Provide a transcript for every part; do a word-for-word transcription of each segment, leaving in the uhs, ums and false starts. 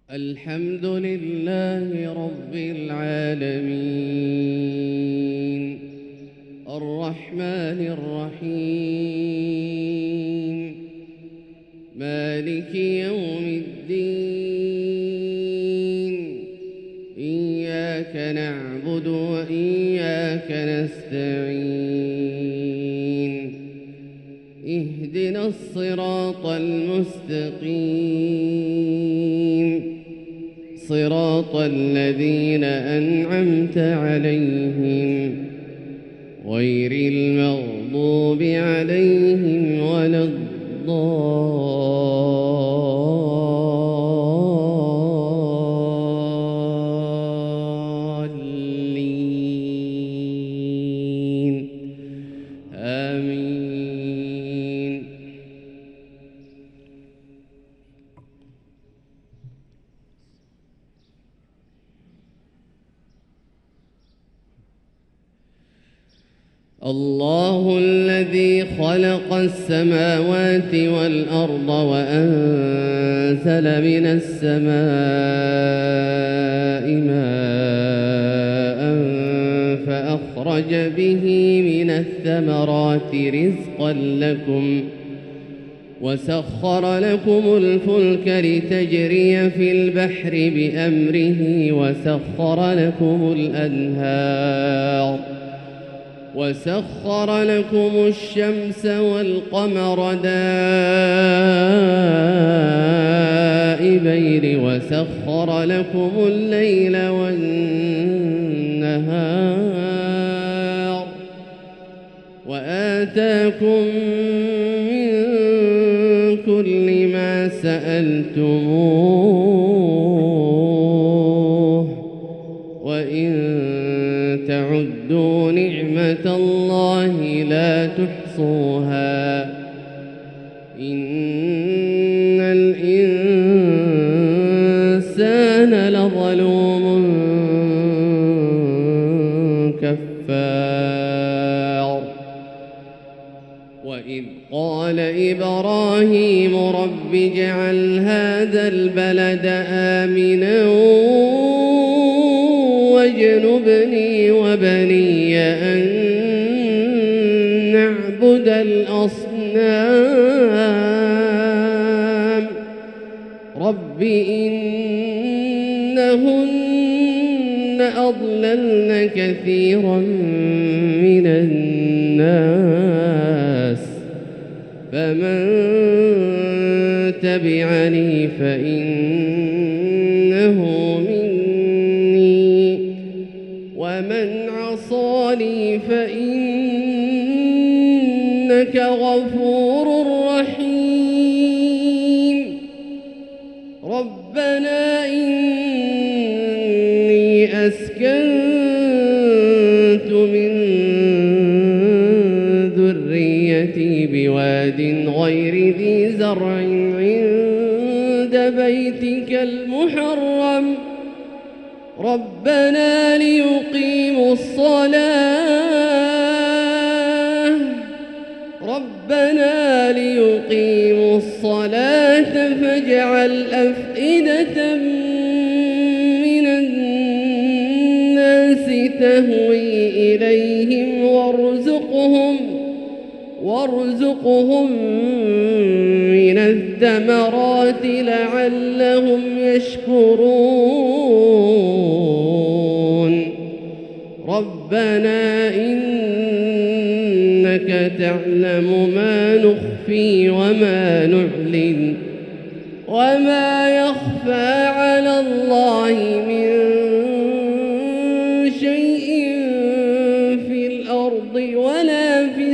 الحمد لله رب العالمين الرحمن الرحيم مالك يوم الدين إياك نعبد وإياك نستعين اهدنا الصراط المستقيم صراط الذين أنعمت عليهم غير المغضوب عليهم ولا الضالين آمين. الله الذي خلق السماوات والأرض وأنزل من السماء ماء فأخرج به من الثمرات رزقا لكم وسخر لكم الفلك لتجري في البحر بأمره وسخر لكم الأنهار وسخر لكم الشمس والقمر دائبين وسخر لكم الليل والنهار وآتاكم من كل ما سألتموه وإن تعدوا نعمة الله لا تحصوها إن الإنسان لظلوم كفار وإذ قال إبراهيم رب اجعل هذا البلد آمنا واجنبني وبني أن نعبد الأصنام رب إنهن أضللن كثيرا من الناس فمن تبعني فإنه مني ومن عصاني فإنك غفور رحيم ربنا إني أسكنت من ذريتي بواد غير ذي زرع عند بيتك المحرم ربنا ليقيموا الصلاة ربنا ليقيموا الصلاة فاجعل أفئدة من الناس تهوي إليهم وارزقهم وارزقهم من الثمرات لعلهم يشكرون ربنا إنك تعلم ما نخفي وما نعلن وما يخفى على الله من شيء في الأرض ولا في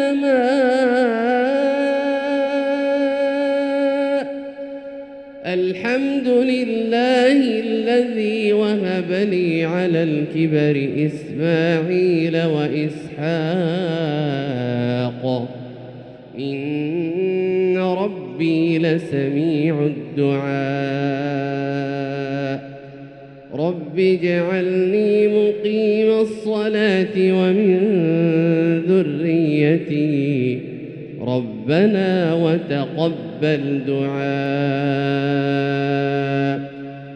السماء الحمد لله الذي وهب لي على الكبر إسماعيل وإسحاق إن ربي لسميع الدعاء رب اجعلني مقيم الصلاة ومن ذريتي ربنا وتقبل دعاء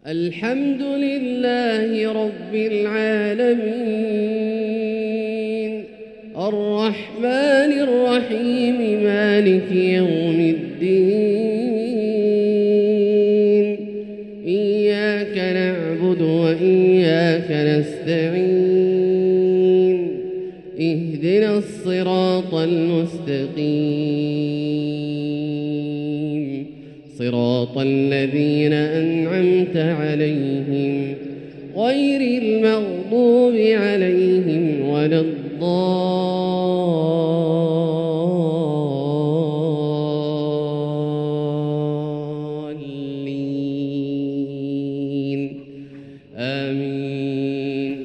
الحمد لله رب العالمين الرحمن الرحيم مالك يوم الدين إياك نعبد وإياك نستعين اهدنا الصراط المستقيم صراط الذين أنعمت عليهم غير المغضوب عليهم ولا الضالين آمين.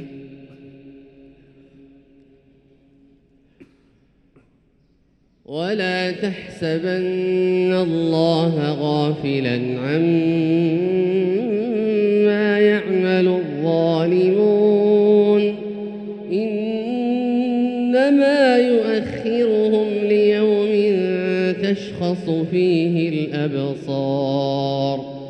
ولا تحسبن الله غافلا عما يعمل الظالمون إنما يؤخرهم ليوم تشخص فيه الأبصار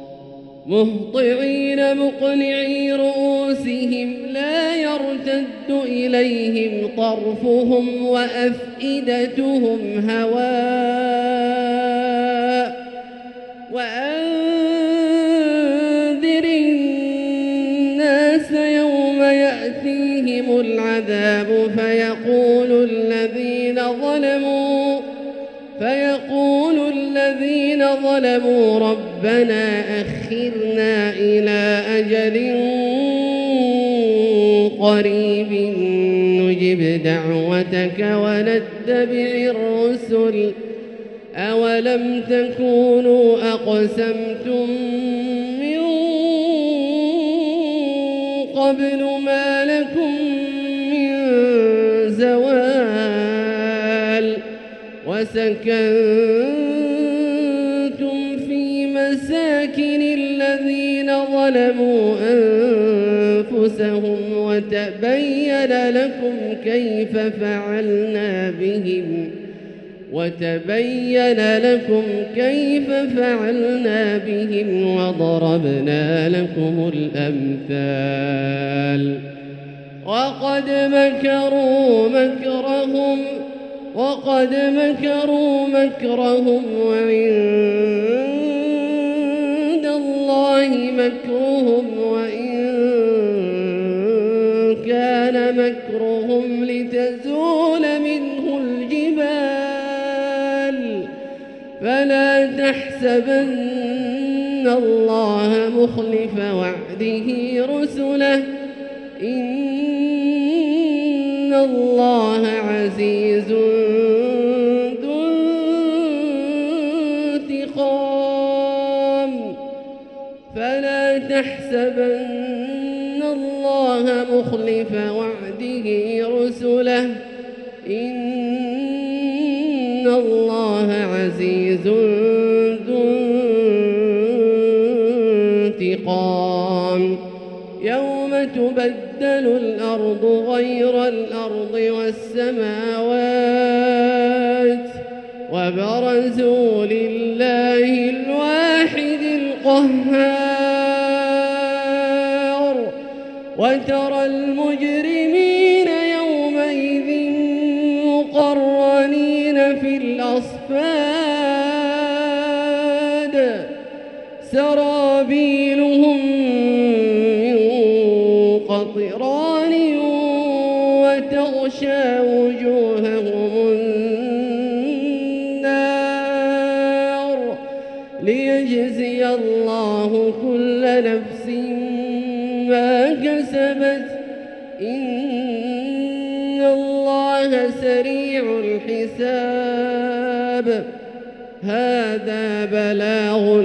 مهطعين مقنعي رؤوسهم لا يرتد إليهم طرفهم وأفئدتهم هواء وأنذر الناس يوم يأتيهم العذاب فيقول الذين ظلموا فيقول الذين ظلموا ربنا أخرنا إلى أجل قريب نجب دعوتك ونتبع الرسل أولم تكونوا أقسمتم من قبل ما لكم من زوال وسكنتم في مساكن الذين ظلموا أنفسهم وتبين لكم كيف فعلنا بهم وتبين لكم كيف فعلنا بهم وضربنا لكم الأمثال وقد مكروا مكرهم وقد مكروا مكرهم وعند الله مكرهم وإن كان مكرهم لتزول منه الجبال فلا تحسبن الله مخلف وعده رسله إن الله عزيز ذو انتقام فلا تحسبن الله مخلف وعده رسله إن الله عزيز ذو انتقام يوم تبدل الأرض غير الأرض والسماوات وبرزوا لله الواحد القهار وترى المجرمين يومئذ مقرنين في الأصفاد سرابيلهم قطران وتغشى وجوههم النار ليجزي الله كل نفس ما كسبت إن الله سريع الحساب هذا بلاغ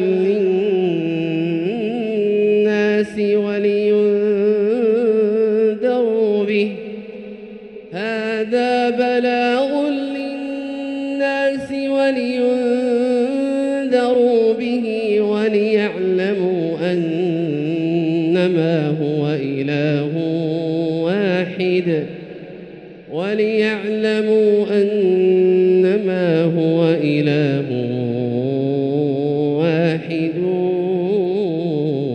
للناس ولينذروا به هذا بلاغ للناس ولينذروا به وليعلموا أنما هو إله واحد وليعلموا أنما هو إله واحد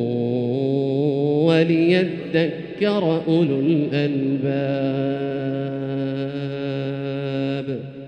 وليذكر أولو الألباب.